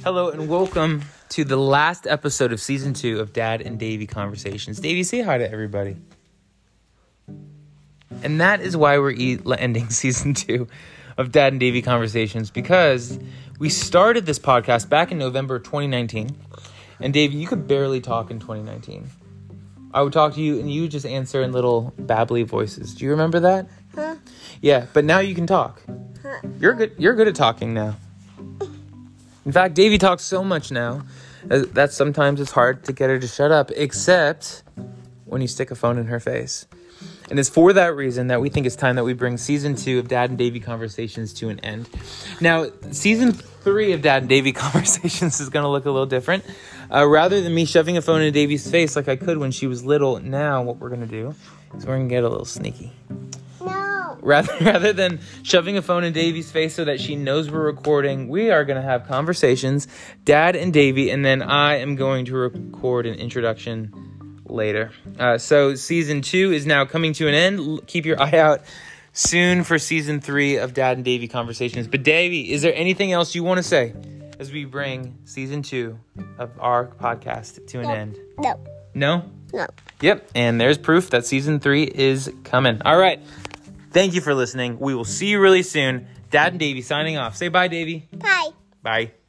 Hello and welcome to the last episode of Season 2 of Dad and Davey Conversations. Davey, say hi to everybody. And that is why we're ending Season 2 of Dad and Davey Conversations, because we started this podcast back in November 2019. And Davey, you could barely talk in 2019. I would talk to you and you would just answer in little babbly voices. Do you remember that? Huh? Yeah, but now you can talk. Huh? You're good at talking now. In fact, Davey talks so much now that sometimes it's hard to get her to shut up, except when you stick a phone in her face. And it's for that reason that we think it's time that we bring Season 2 of Dad and Davey Conversations to an end. Now, Season 3 of Dad and Davey Conversations is going to look a little different. Rather than me shoving a phone in Davey's face like I could when she was little, now what we're going to do is we're going to get a little sneaky. No. Rather than shoving a phone in Davey's face so that she knows we're recording, we are going to have conversations, Dad and Davey, and then I am going to record an introduction later. So Season 2 is now coming to an end. Keep your eye out soon for Season 3 of Dad and Davey Conversations. But Davey, is there anything else you want to say as we bring Season 2 of our podcast to an end? No. No? No. Yep, and there's proof that Season 3 is coming. All right. Thank you for listening. We will see you really soon. Dad and Davey signing off. Say bye, Davey. Bye. Bye.